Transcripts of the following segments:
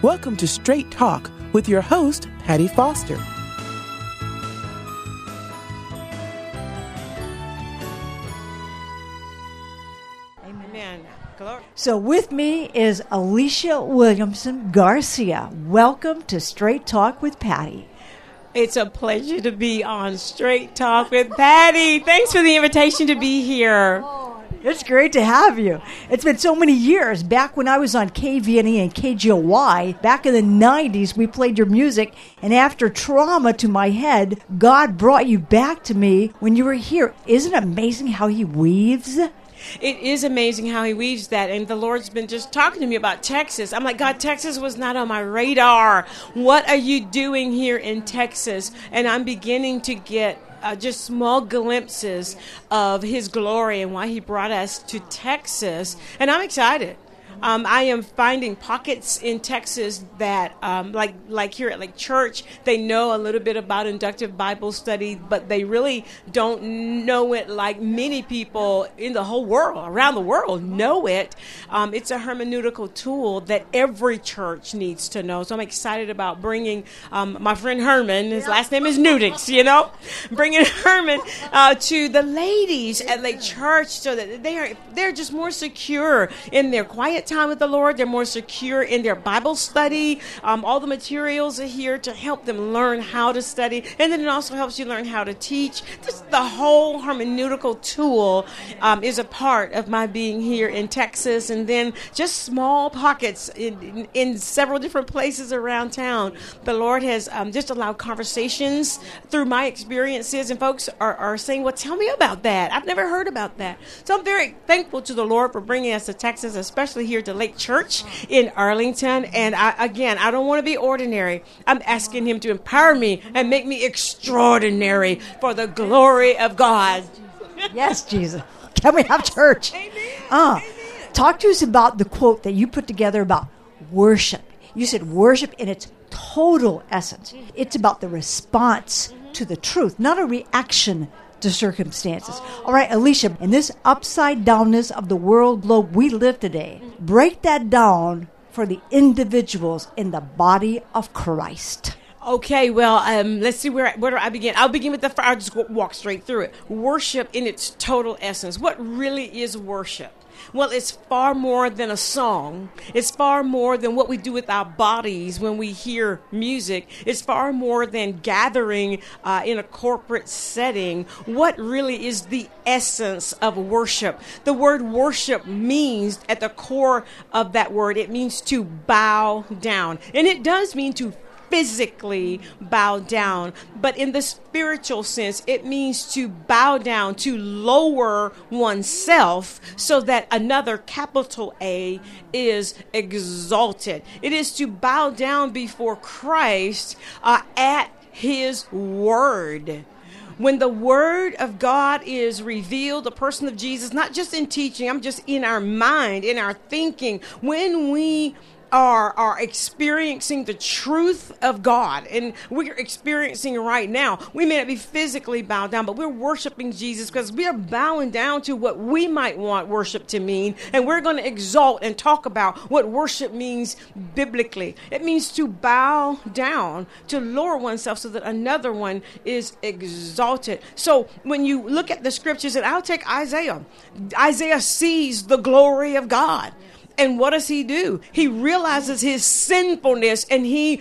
Welcome to Straight Talk with your host, Patty Foster. Amen. Glory. So with me is Alicia Williamson Garcia. Welcome to Straight Talk with Patty. It's a pleasure to be on Straight Talk with Patty. Thanks for the invitation to be here. It's great to have you. It's been so many years. Back when I was on KVNE and KGOY, back in the 90s, we played your music. And after trauma to my head, God brought you back to me when you were here. Isn't it amazing how he weaves? It is amazing how he weaves that. And the Lord's been just talking to me about Texas. I'm like, God, Texas was not on my radar. What are you doing here in Texas? And I'm beginning to get just small glimpses of his glory and why he brought us to Texas. And I'm excited. I am finding pockets in Texas that, like here at Lake Church, they know a little bit about inductive Bible study, but they really don't know it like many people in the whole world, around the world, know it. It's a hermeneutical tool that every church needs to know. So I'm excited about bringing my friend Herman, his last name is Nudix, bringing Herman to the ladies at Lake Church so that they're just more secure in their quiet time with the Lord. They're more secure in their Bible study. All the materials are here to help them learn how to study, and then it also helps you learn how to teach. The whole hermeneutical tool is a part of my being here in Texas, and then just small pockets in several different places around town. The Lord has just allowed conversations through my experiences, and folks are saying, well, tell me about that. I've never heard about that. So I'm very thankful to the Lord for bringing us to Texas, especially here to Lake Church in Arlington. And I don't want to be ordinary. I'm asking him to empower me and make me extraordinary for the glory of God. Yes, Jesus. Can we have church? Amen. Talk to us about the quote that you put together about worship. You said worship in its total essence. It's about the response to the truth, not a reaction to circumstances. All right, Alicia, in this upside downness of the world globe we live today, break that down for the individuals in the body of Christ. Okay, well, let's see where do I begin? I'll begin with I'll just walk straight through it. Worship in its total essence. What really is worship? Well, it's far more than a song. It's far more than what we do with our bodies when we hear music. It's far more than gathering in a corporate setting. What really is the essence of worship? The word worship means, at the core of that word, it means to bow down. And it does mean to physically bow down, but in the spiritual sense, it means to bow down, to lower oneself so that another, capital A, is exalted. It is to bow down before Christ at his word. When the word of God is revealed, the person of Jesus, not just in teaching, I'm just in our mind, in our thinking, when we are experiencing the truth of God, and we're experiencing it right now. We may not be physically bowed down, but we're worshiping Jesus because we are bowing down to what we might want worship to mean, and we're going to exalt and talk about what worship means biblically. It means to bow down, to lower oneself so that another one is exalted. So when you look at the scriptures, and I'll take Isaiah. Isaiah sees the glory of God. And what does he do? He realizes his sinfulness and he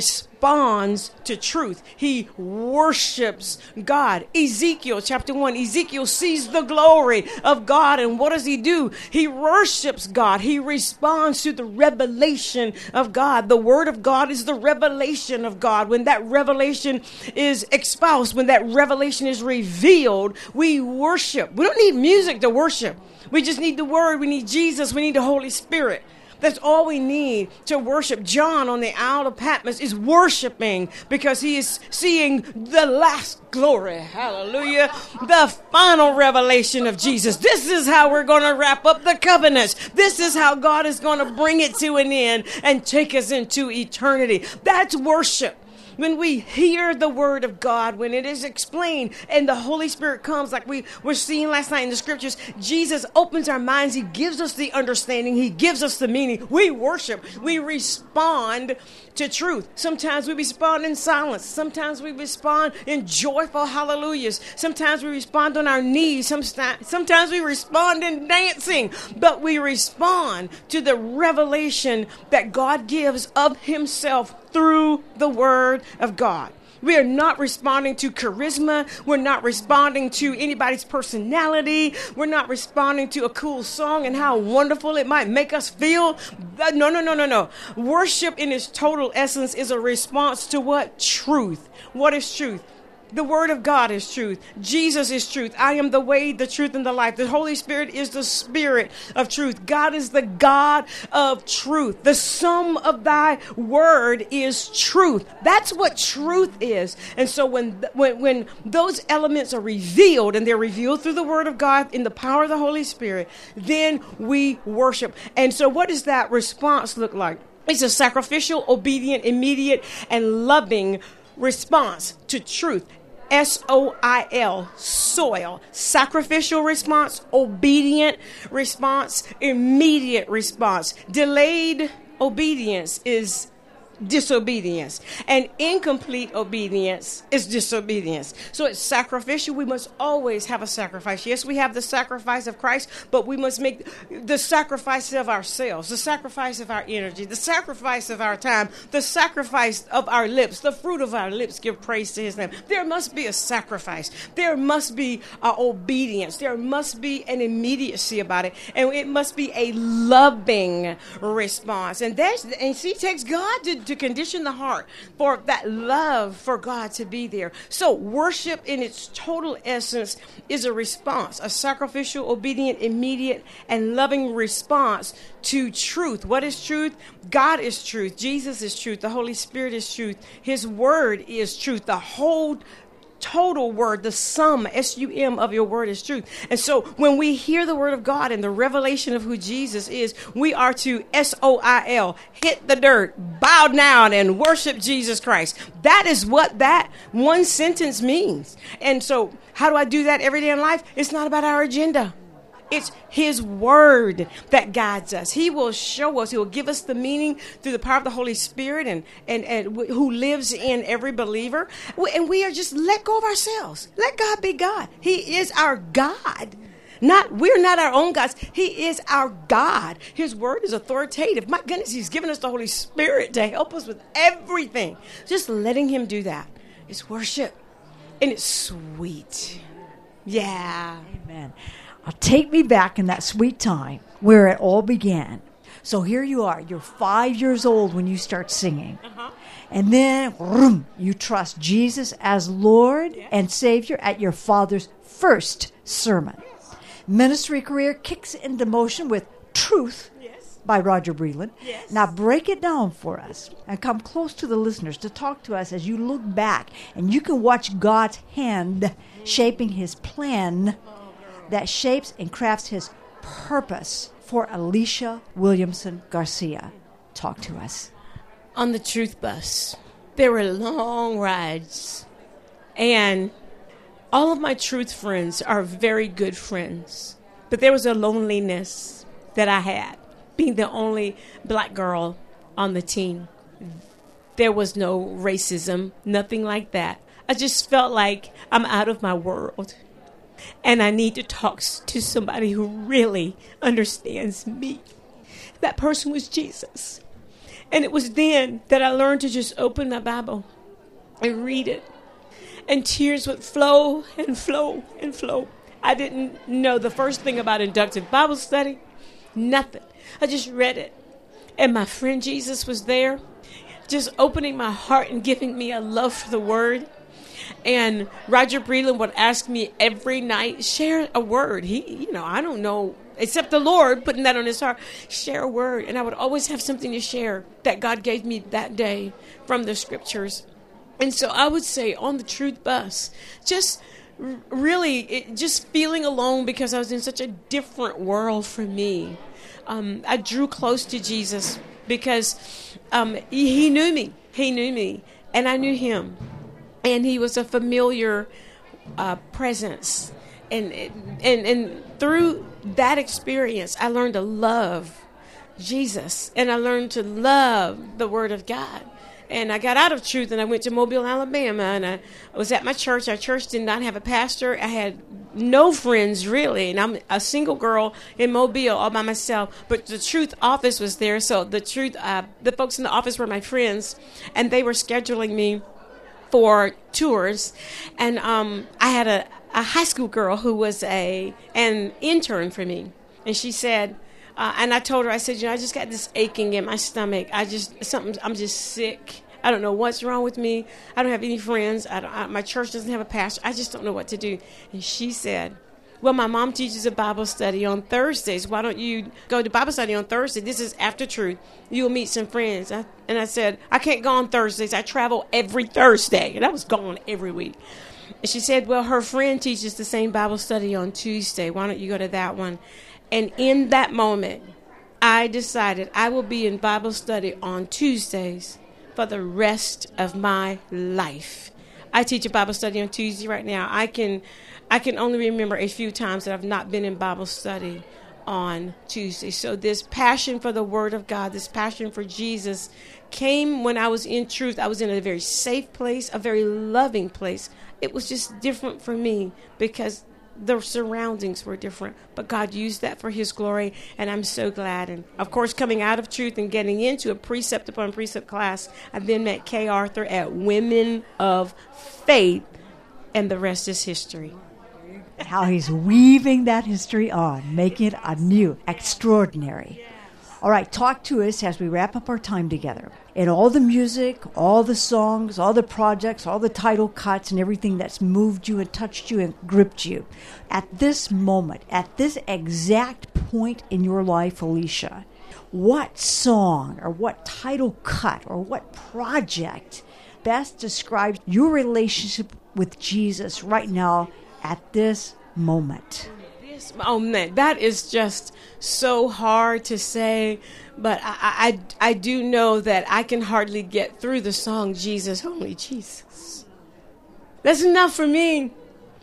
responds to truth. He worships God. Ezekiel chapter 1, Ezekiel sees the glory of God. And what does he do? He worships God. He responds to the revelation of God. The word of God is the revelation of God. When that revelation is espoused, when that revelation is revealed, we worship. We don't need music to worship. We just need the word. We need Jesus. We need the Holy Spirit. That's all we need to worship. John on the Isle of Patmos is worshiping because he is seeing the last glory. Hallelujah. The final revelation of Jesus. This is how we're going to wrap up the covenants. This is how God is going to bring it to an end and take us into eternity. That's worship. when we hear the word of God, when it is explained and the Holy Spirit comes, like we were seeing last night in the scriptures, Jesus opens our minds. He gives us the understanding. He gives us the meaning. We worship. We respond to truth. Sometimes we respond in silence. Sometimes we respond in joyful hallelujahs. Sometimes we respond on our knees. Sometimes we respond in dancing. But we respond to the revelation that God gives of himself through the word of God. We are not responding to charisma. We're not responding to anybody's personality. We're not responding to a cool song and how wonderful it might make us feel. No. Worship in its total essence is a response to what? Truth. What is truth? The word of God is truth. Jesus is truth. I am the way, the truth, and the life. The Holy Spirit is the spirit of truth. God is the God of truth. The sum of thy word is truth. That's what truth is. And so when those elements are revealed, and they're revealed through the word of God in the power of the Holy Spirit, then we worship. And so what does that response look like? It's a sacrificial, obedient, immediate, and loving response to truth. SOIL, soil. Sacrificial response, obedient response, immediate response. Delayed obedience is disobedience, and incomplete obedience is disobedience. So it's sacrificial. We must always have a sacrifice. Yes, we have the sacrifice of Christ, but we must make the sacrifice of ourselves, the sacrifice of our energy, the sacrifice of our time, the sacrifice of our lips. The fruit of our lips give praise to his name. There must be a sacrifice. There must be obedience. There must be an immediacy about it, and it must be a loving response. And see, it takes God to condition the heart for that love for God to be there. So worship in its total essence is a response, a sacrificial, obedient, immediate, and loving response to truth. What is truth? God is truth. Jesus is truth. The Holy Spirit is truth. His word is truth. The whole total word, the sum, S-U-M, of your word is truth. And so when we hear the word of God and the revelation of who Jesus is, we are to SOIL, hit the dirt, bow down, and worship Jesus Christ. That is what that one sentence means. And so how do I do that every day in life? It's not about our agenda. It's his word that guides us. He will show us. He will give us the meaning through the power of the Holy Spirit and who lives in every believer. And we are just let go of ourselves. Let God be God. He is our God. We're not our own gods. He is our God. His word is authoritative. My goodness, he's given us the Holy Spirit to help us with everything. Just letting him do that is worship. And it's sweet. Yeah. Amen. Take me back in that sweet time where it all began. So here you are. You're 5 years old when you start singing. Uh-huh. And then you trust Jesus as Lord and Savior at your father's first sermon. Ministry career kicks into motion with Truth by Roger Breland. Yes. Now break it down for us and come close to the listeners to talk to us as you look back and you can watch God's hand shaping his plan that shapes and crafts his purpose for Alicia Williamson Garcia. Talk to us. On the Truth Bus, there were long rides, and all of my Truth friends are very good friends, but there was a loneliness that I had, being the only black girl on the team. There was no racism, nothing like that. I just felt like I'm out of my world. And I need to talk to somebody who really understands me. That person was Jesus. And it was then that I learned to just open my Bible and read it. And tears would flow and flow and flow. I didn't know the first thing about inductive Bible study. Nothing. I just read it. And my friend Jesus was there, just opening my heart and giving me a love for the word. And Roger Breland would ask me every night, share a word. I don't know, except the Lord putting that on his heart, share a word. And I would always have something to share that God gave me that day from the scriptures. And so I would say on the Truth Bus, just feeling alone because I was in such a different world for me. I drew close to Jesus because he knew me. He knew me. and I knew him, and he was a familiar presence, and through that experience, I learned to love Jesus, and I learned to love the Word of God. And I got out of truth, and I went to Mobile, Alabama, and I was at my church. Our church did not have a pastor. I had no friends, really, and I'm a single girl in Mobile all by myself. But the truth office was there, so the folks in the office were my friends, and they were scheduling me for tours. And I had a high school girl who was an intern for me, and she said, and I told her, I said, I just got this aching in my stomach. I'm just sick. I don't know what's wrong with me. I don't have any friends. My church doesn't have a pastor. I just don't know what to do. And she said, well, my mom teaches a Bible study on Thursdays. Why don't you go to Bible study on Thursday? This is after truth. You'll meet some friends. And I said, I can't go on Thursdays. I travel every Thursday. And I was gone every week. And she said, well, her friend teaches the same Bible study on Tuesday. Why don't you go to that one? And in that moment, I decided I will be in Bible study on Tuesdays for the rest of my life. I teach a Bible study on Tuesday right now. I can only remember a few times that I've not been in Bible study on Tuesday. So this passion for the Word of God, this passion for Jesus came when I was in truth. I was in a very safe place, a very loving place. It was just different for me because the surroundings were different, but God used that for His glory, and I'm so glad. And of course, coming out of truth and getting into a precept upon precept class, I then met Kay Arthur at Women of Faith, and the rest is history. How he's weaving that history on, making it anew, extraordinary. All right, talk to us as we wrap up our time together. And all the music, all the songs, all the projects, all the title cuts and everything that's moved you and touched you and gripped you. At this moment, at this exact point in your life, Alicia, what song or what title cut or what project best describes your relationship with Jesus right now at this moment? Oh man, that is just so hard to say, but I do know that I can hardly get through the song Jesus, only Jesus. That's enough for me.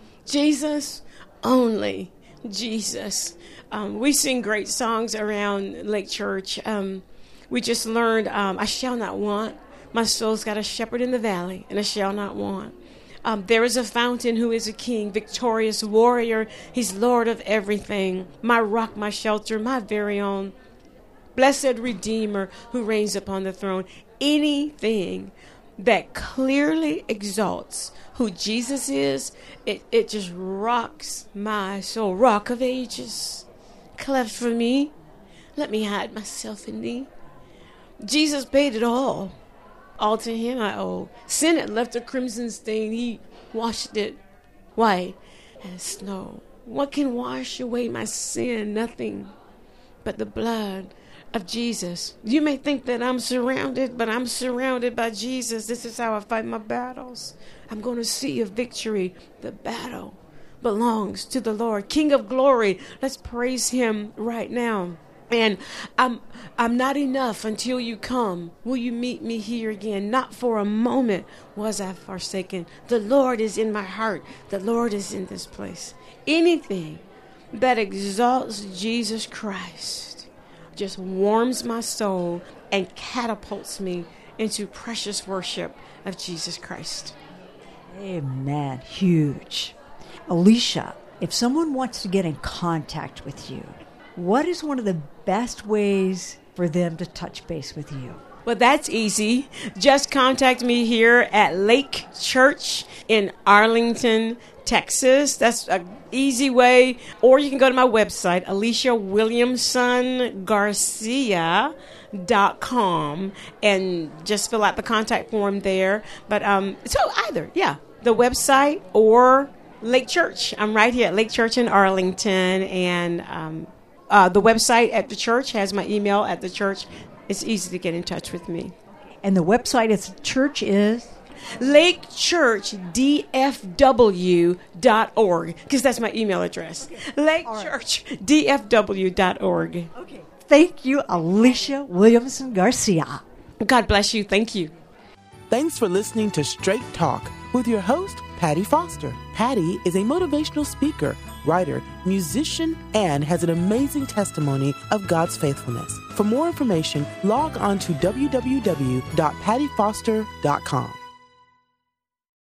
Jesus, only Jesus. We sing great songs around Lake Church. We just learned, I shall not want. My soul's got a shepherd in the valley, and I shall not want. There is a fountain who is a king, victorious warrior. He's Lord of everything. My rock, my shelter, my very own. Blessed Redeemer who reigns upon the throne. Anything that clearly exalts who Jesus is, it just rocks my soul. Rock of ages, cleft for me. Let me hide myself in thee. Jesus paid it all. All to Him I owe. Sin had left a crimson stain. He washed it white as snow. What can wash away my sin? Nothing but the blood of Jesus. You may think that I'm surrounded, but I'm surrounded by Jesus. This is how I fight my battles. I'm going to see a victory. The battle belongs to the Lord, King of glory. Let's praise Him right now. And I'm not enough until you come. Will you meet me here again? Not for a moment was I forsaken. The Lord is in my heart. The Lord is in this place. Anything that exalts Jesus Christ just warms my soul and catapults me into precious worship of Jesus Christ. Amen. Huge. Alicia, if someone wants to get in contact with you, what is one of the best ways for them to touch base with you? Well, that's easy. Just contact me here at Lake Church in Arlington, Texas. That's an easy way. Or you can go to my website, AliciaWilliamsonGarcia.com, and just fill out the contact form there. But so either, the website or Lake Church. I'm right here at Lake Church in Arlington, and the website at the church has my email at the church. It's easy to get in touch with me. And the website at the church is? LakeChurchDFW.org, because that's my email address. Okay. LakeChurchDFW.org. Okay. Thank you, Alicia Williamson Garcia. God bless you. Thank you. Thanks for listening to Straight Talk with your host, Patty Foster. Patty is a motivational speaker, writer, musician, and has an amazing testimony of God's faithfulness. For more information, log on to www.pattyfoster.com.